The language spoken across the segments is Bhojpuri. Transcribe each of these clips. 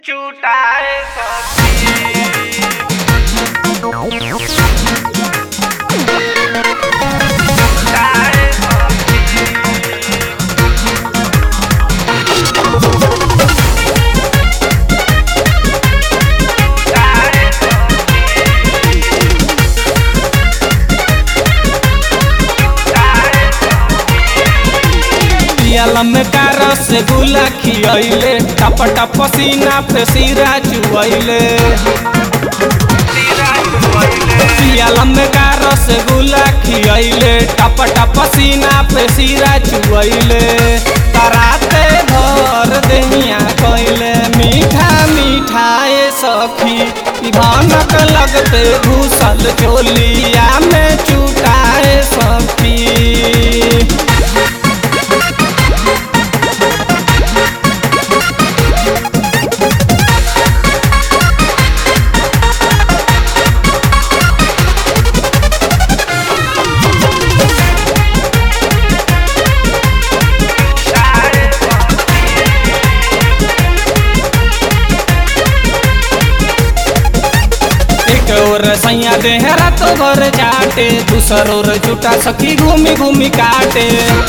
चुटाए लमका रसगुल्ला खियले टप टप सीना पे सिरा चुवैले लमका रसगुल्ला खियले टप टप सीना पे सिरा चुवैले तराते भर दहिया कैले मीठा मीठाए सखी भनक लगते घुसल चोलिया में चुटाए सखी। और सैया देहरा तो भर चाटे दूसर और जुटा सखी घूमी घूमी काटे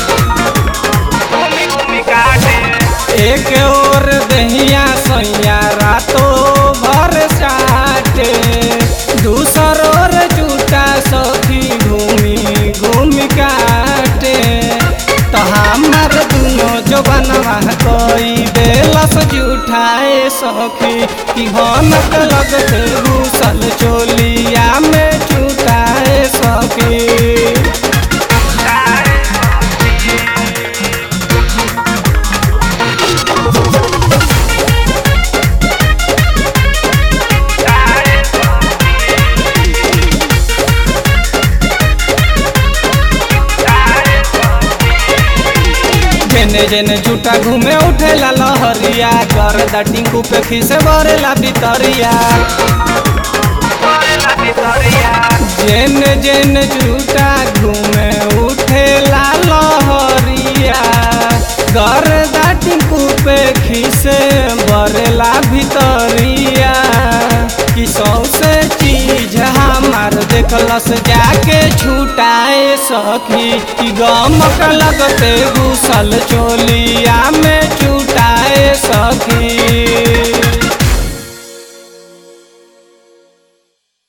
एक और दहिया सैया रातो भर चाटे दूसर और जुटा सखी घूमी घूमी काटे तो हमार दोनों जो बनवा कोई देलस जुठाए सखी कि भनक लगते घुसल चोलिया में चुटाए सखी। जेने जेने झूठा घूमे उठेला लहरिया कर टिंकू पे खिसे भरेला भितरिया जेने जेने झूठा घूमे उठेला लहरिया कर टिंकू पे खिसे भरेला भितरिया कि सौसे चीज हमार देखलस जाके छुटाए सखी कि गमक लगते घुसल चोलिया में चुटाए सखी।